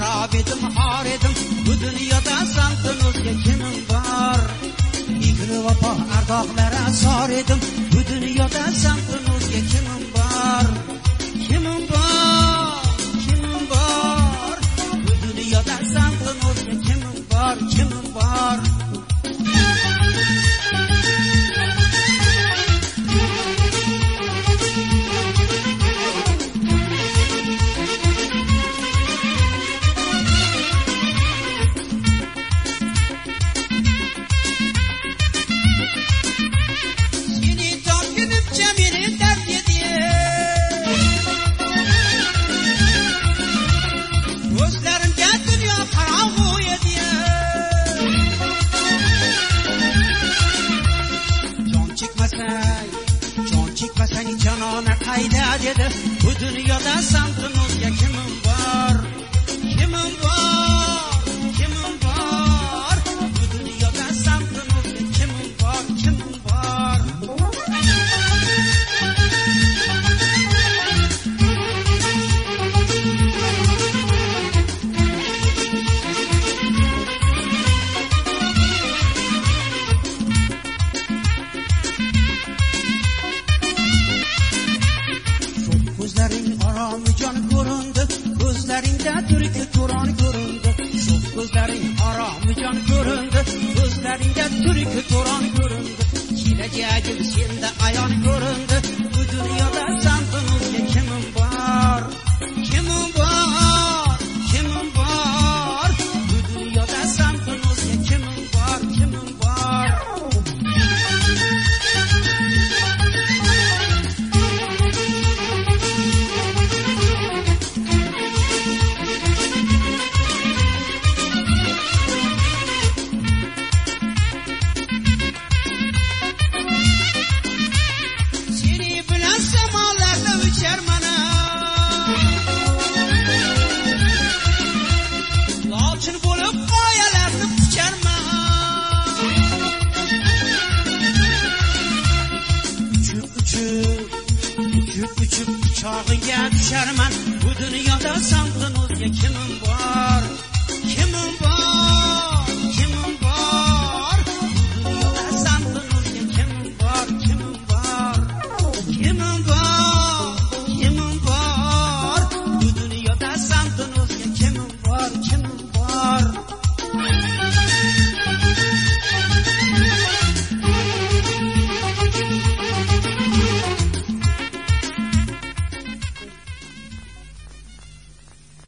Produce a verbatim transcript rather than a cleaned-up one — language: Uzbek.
xarob edim, xor edim. Bu dunyoda sendan o'zga kimim bor? Igri vafo ardoqlari asor edim. Bu dunyoda sendan o'zga kimim bor? Kimim bor? Kimim bor? Bu dunyoda sendan o'zga kimim bor? Kimim bor? Bu dunyoda sen